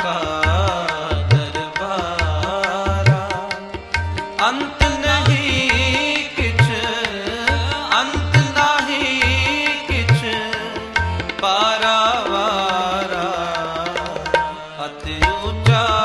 ਕਾ ਦਰਬਾਰਾ। ਅੰਤ ਨਹੀਂ ਕਿਛ, ਅੰਤ ਨਹੀਂ ਕਿਛ ਪਾਰਾਵਾਰਾ। ਅਤਿ ਉੱਚਾ